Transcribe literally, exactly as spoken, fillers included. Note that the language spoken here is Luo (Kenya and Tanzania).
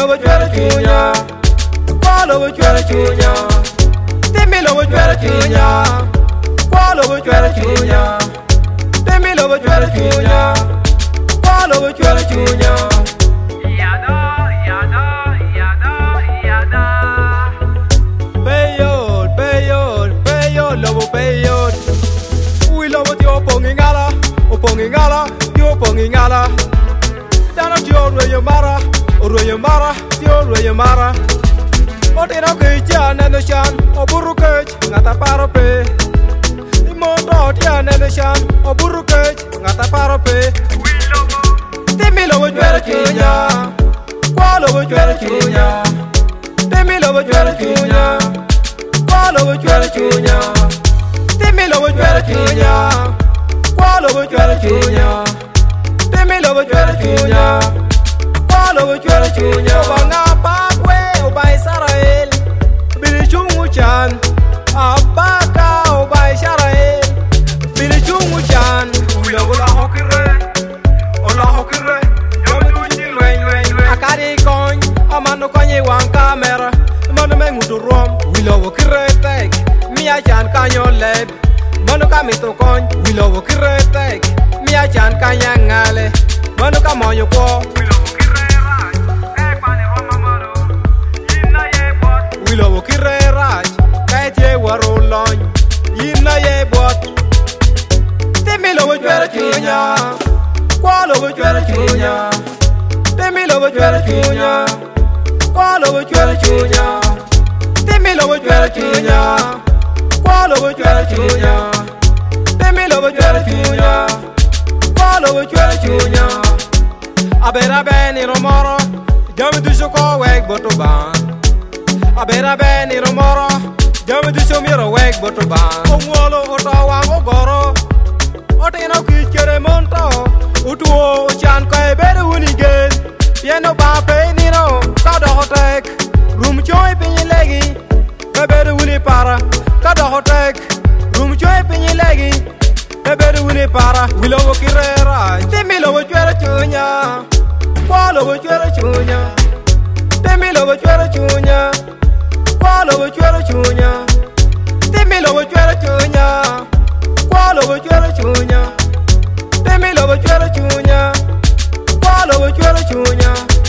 lobo chwere chunya, kwa lobo chwere chunya. Temi lobo chwere chunya, kwa lobo chwere chunya. Temi lobo chwere chunya, kwa lobo chwere chunya. Yada, yada, yada, yada. Peyot, peyot, peyot, lobo peyot. Ui lobo tio pongi ngala, o pongi ngala, tio pongi ngala. Dana tio ruye mara, o ruye mara, tio ruye mara. O tira kicha nene shan, o buru kech, ngata paro pe. Imoto tia nene shan, o buru kech, ngata paro pe. Temi lobo chwere chunya, kwa lobo chwere chunya. Temi lobo chwere chunya, kwa lobo chwere chunya. Temi lobo chwere chunya, kwa lobo chwere chunya. Temi lobo chwere chunya, kwa lobo chwere chunya. Obanga pakwe, oba Israel, bili chungu chan. Abaka oba Israel, bili chungu chan. Ula ula hokire, ula hokire. Yomi tuji lwen lwen lwen. Akari kony, amano konye wang kamera. Mano mengutu rom, wilo hokire tek. Mia chan kanyo leb. Mano kamito kony, wilo hokire tek. Mia chan kanya ngale. Mano kamonyo kwa. Wilo wokire raj, kaitye waro lony, yina ye bot. Temi lobo chwere chunya, kwa lobo chwere chunya. Temi lobo chwere chunya, kwa lobo chwere chunya. Temi lobo chwere chunya, kwa lobo chwere chunya. Temi lobo chwere chunya, kwa lobo chwere chunya. Abera beni romoro, jami dusho ko wek boto ban. Abera beni romoro, jami dusho miro wek boto ban. Ongwolo oto wango goro, otino kichkere monto. Utuo chan ko ebere unigen, pieno ba pe nino, kada hotek. Rum choy pinyi legi, ebere uni para, kada hotek. Rum choy pinyi legi, ebere uni para. Wilo wokirera, temi lobo chwere chunya, kwa lobo chwere chunya. Temi lobo chwere chunya, kwa lobo chwere chunya. Temi lobo chwere chunya, kwa lobo chwere chunya. Temi lobo chwere chunya, kwa lobo chwere chunya.